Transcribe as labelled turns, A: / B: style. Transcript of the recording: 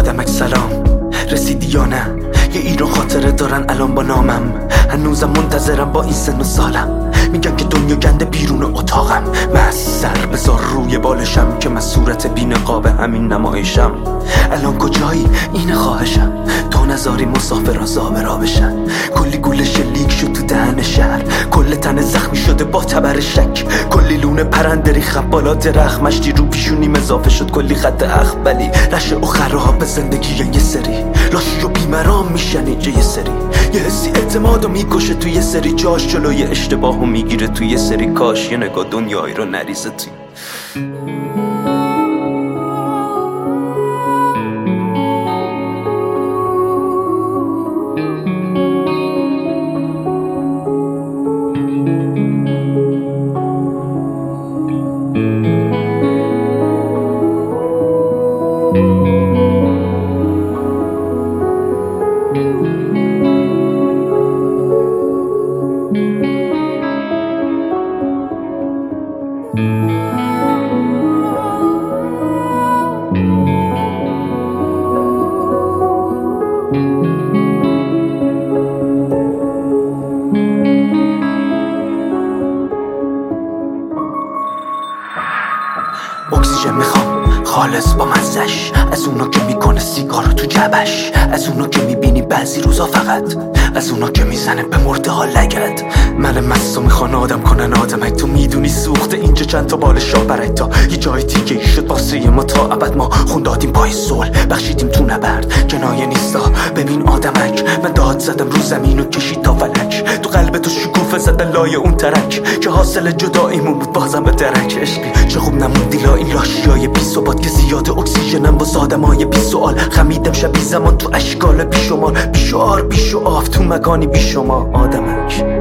A: آدمک سلام، رسیدی یا نه؟ یه ایران خاطره دارن الان با نامم، هنوزم منتظرم با این سن و سالم. میگن که دنیا گنده بیرون اتاقم، من سر بذار روی بالشم که من صورت بی نقاب همین نمایشم. الان کجایی؟ اینه خواهشم، تا نذاری مسافران زابرا بشن. کلی گوله شلیک شد تو دهن شهر، کل تن زخمی شده با تبر شک. کلی لونه پرنده ریخم بالا درخت، مشتی رو پیشونیم اضافه شد کلی خط اخبلی. رشه و خراب به زندگی یه سری لاشی و بیمرام میشن اینجا یه سری. یه حسی اعتمادو میکشه توی یه سری جاش، جلوی اشتباهو میگیره توی یه سری کاش. یه نگاه دنیایی رو نریزه توی اکسیژن میخوام خالص با مزش، از اونا که میکنه سیگارو تو جبش، از اونا که میبینی بعضی روزا فقط، از اونا که میزنه به مرده ها لگد. من مستو میخوان آدم کنن آدمک، تو میدونی سوخته اینجا چند تا بال شاه برای تا یه جای دیگه ای شد واسه ما تا ابد. ما خون دادیم پای صلح، بخشیدیم تو نبرد، کنایه نیستا ببین آدمک. من داد زدم رو زمین و کشید تا فلک، تو قلب تو شکوفه زدن لای اون ترک که حاصل جداییمون بود بازم به درک. عشقی چه خوب نموندی لا این لاشیای بی ثبات که زیاد اکسیژنم واسه آدمای بی سوال. خمیدم شبی زمان تو اشکال بی شمار، بی شعار بی شعاف تو مکانی بی شما آدمک.